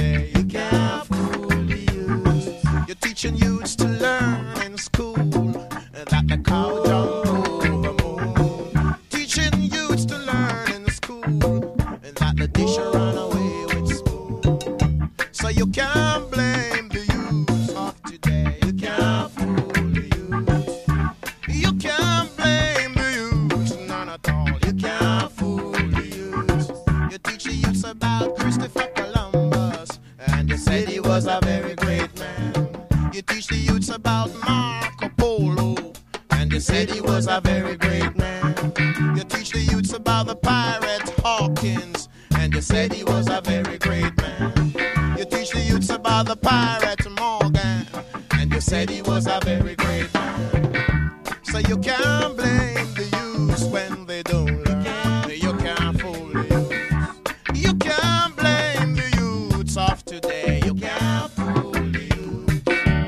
today. You can't fool the youth. You're teaching youths to learn in school that the cow jump over moon. Teaching youths to learn in school that the dish run away with spoon. So you can't blame the youth of today. You can't fool the youth. You can't blame the youth, none at all. You can't fool the youth. You teach the youths about Christopher Columbus, and you said he was a very great man. You teach the youths about Marco Polo, and you said he was a very great man. You teach the youths about the pirate Hawkins, and you said he was a very great man. You teach the youths about the pirate Morgan, and you said he was a very great man. So you can't blame the youths when they don't learn. You can't fool the youths. You can't blame the youths of today. You can't fool the youths.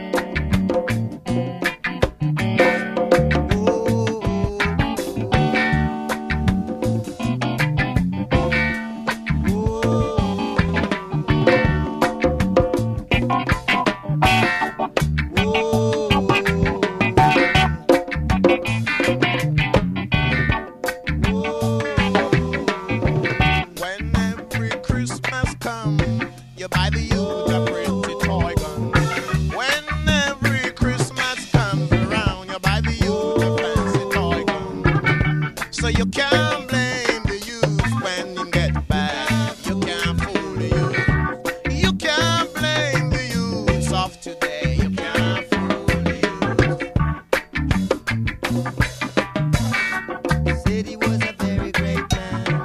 When every Christmas comes, you buy the youth a pretty toy gun. When every Christmas comes around, you buy the youth a fancy toy gun. So you can't blame the youth when you get back. You can't fool the youth. You can't blame the youths of today. You can't fool the youth. Said he was a very great man.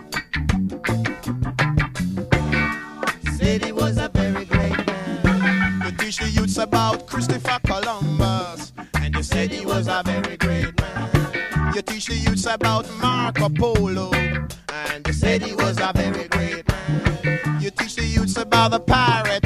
Said he was a very great man. You teach the youths about Christopher Columbus, and you said he was a very great man. You teach the youths about Marco Polo, and you said he was a very great man. You teach the youths about the pirate